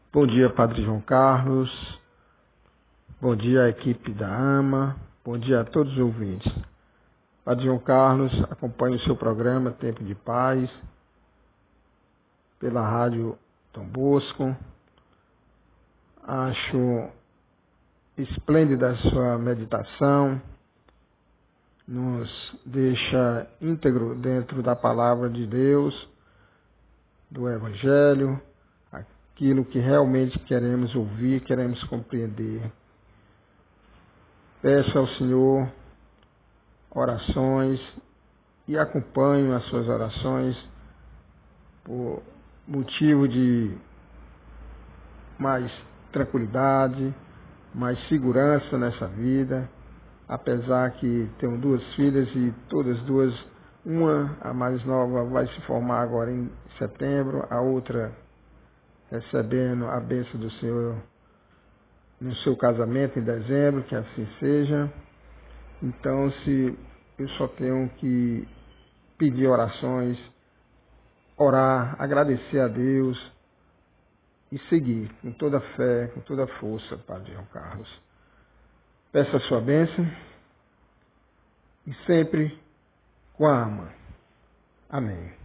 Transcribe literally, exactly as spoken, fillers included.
Bom dia, Padre João Carlos. Bom dia à equipe da AMA. Bom dia a todos os ouvintes. Padre João Carlos, acompanhe o seu programa Tempo de Paz pela Rádio Dom Bosco. Acho esplêndida a sua meditação. Nos deixa íntegro dentro da palavra de Deus, do Evangelho, aquilo que realmente queremos ouvir, queremos compreender. Peço ao Senhor orações e acompanho as suas orações por motivo de mais tranquilidade, mais segurança nessa vida, apesar que tenho duas filhas e todas duas, uma, a mais nova, vai se formar agora em setembro, a outra recebendo a bênção do Senhor no seu casamento em dezembro, que assim seja. Então, se eu só tenho que pedir orações, orar, agradecer a Deus e seguir com toda a fé, com toda a força, Padre João Carlos. Peço a sua bênção e sempre com a AMA. Amém.